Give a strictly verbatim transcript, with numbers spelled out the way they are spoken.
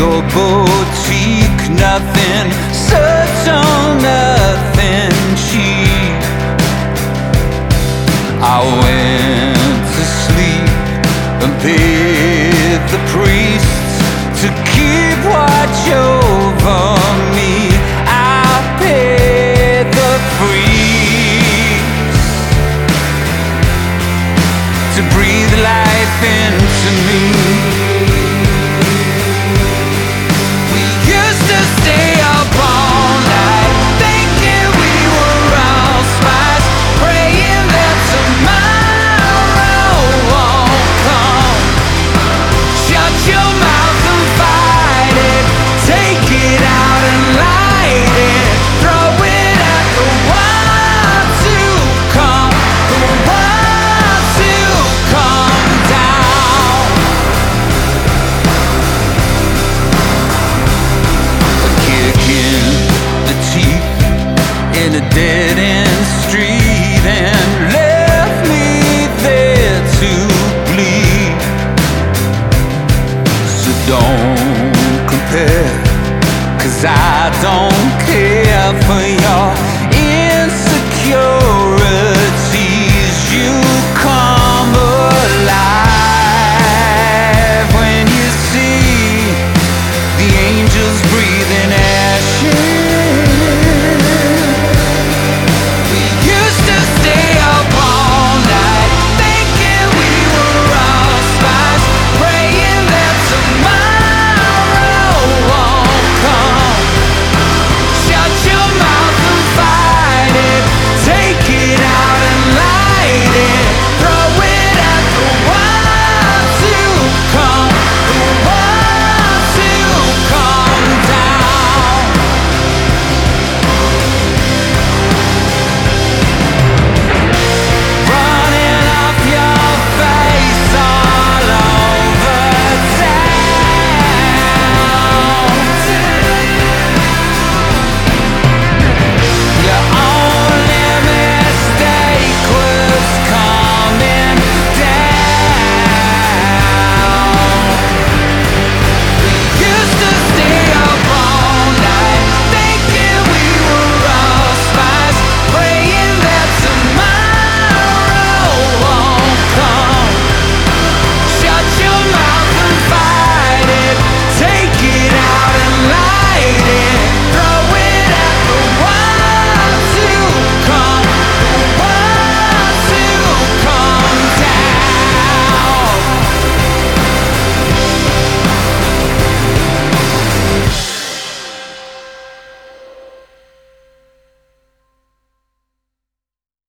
your boutique, nothing subtle, nothing cheap. I went to sleep and paid the priests to keep watch over me. I paid the priest to breathe life into me. We used to stay up all night, thinking we were all spies, praying that tomorrow won't come. Shut your mouth and fight it, take it out and light it, throw it at the one to come, the one to come down. A kick in the teeth in a dead-end street and left me there to bleed. So don't compare, 'cause I don't care for your